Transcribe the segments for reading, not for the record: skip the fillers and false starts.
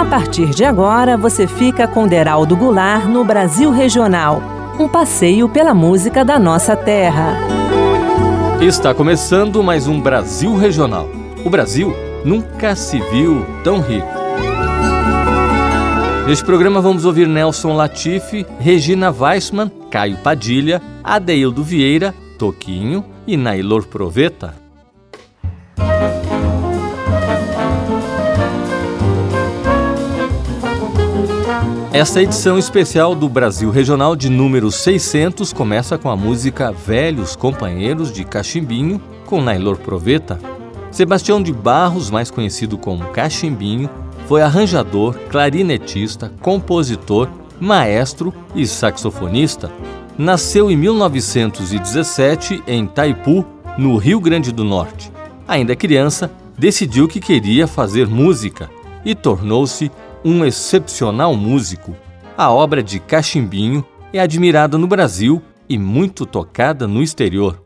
partir de agora, você fica com Deraldo Goulart no Brasil Regional, um passeio pela música da nossa terra. Está começando mais um Brasil Regional. O Brasil nunca se viu tão rico. Neste programa vamos ouvir Nelson Latifi, Regina Weissmann, Caio Padilha, Adeildo Vieira, Toquinho e Naylor Proveta. Esta edição especial do Brasil Regional de número 600 começa com a música Velhos Companheiros de Cachimbinho, com Naylor Proveta. Sebastião de Barros, mais conhecido como Cachimbinho, foi arranjador, clarinetista, compositor, maestro e saxofonista. Nasceu em 1917 em Itaipu, no Rio Grande do Norte. Ainda criança, decidiu que queria fazer música e tornou-se um excepcional músico. A obra de Cachimbinho é admirada no Brasil e muito tocada no exterior.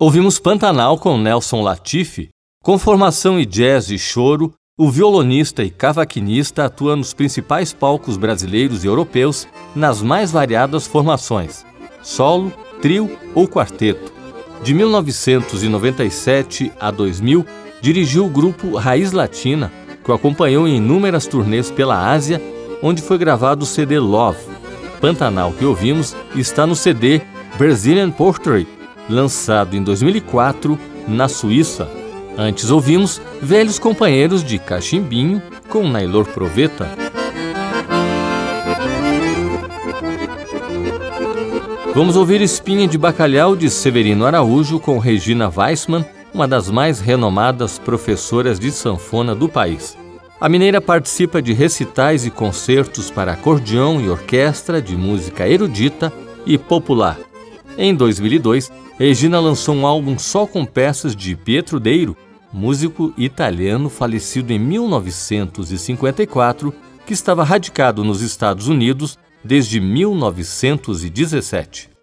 Ouvimos Pantanal com Nelson Latifi. Com formação em jazz e choro, o violonista e cavaquinista atua nos principais palcos brasileiros e europeus nas mais variadas formações, solo, trio ou quarteto. De 1997 a 2000, dirigiu o grupo Raiz Latina, que o acompanhou em inúmeras turnês pela Ásia, onde foi gravado o CD Love. Pantanal que ouvimos está no CD Brazilian Portrait, lançado em 2004 na Suíça. Antes ouvimos Velhos Companheiros de Cachimbinho com Naylor Proveta. Vamos ouvir Espinha de Bacalhau de Severino Araújo com Regina Weissman, uma das mais renomadas professoras de sanfona do país. A mineira participa de recitais e concertos para acordeão e orquestra de música erudita e popular. Em 2002, Regina lançou um álbum só com peças de Pietro Deiro, músico italiano falecido em 1954, que estava radicado nos Estados Unidos desde 1917.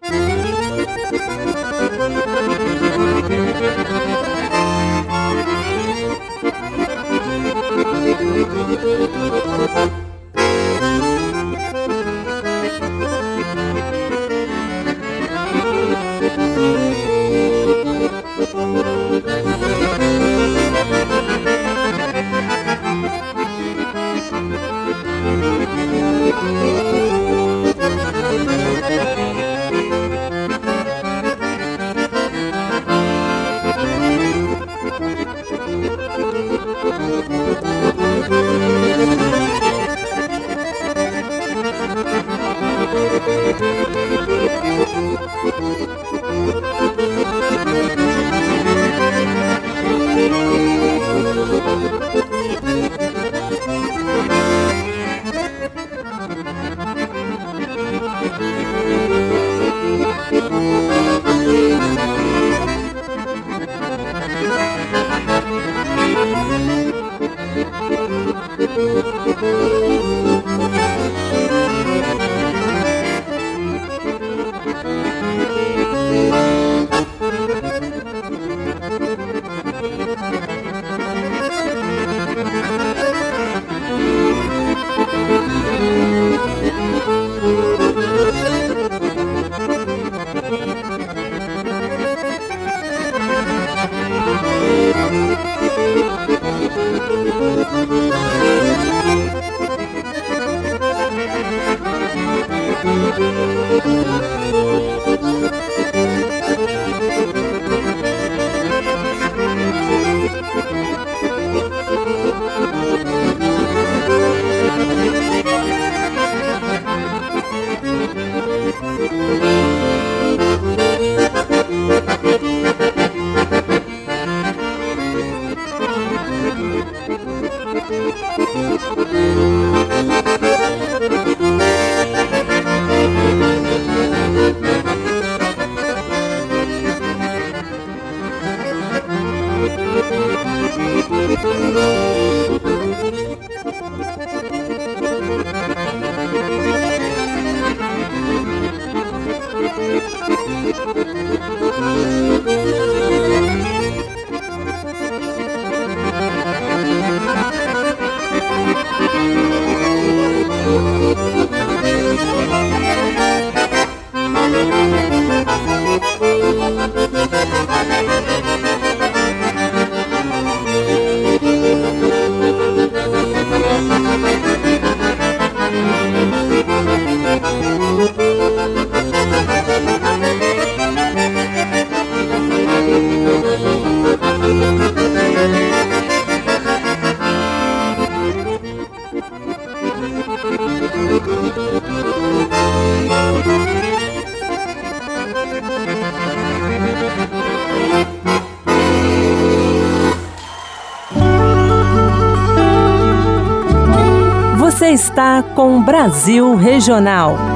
Você está com Brasil Regional.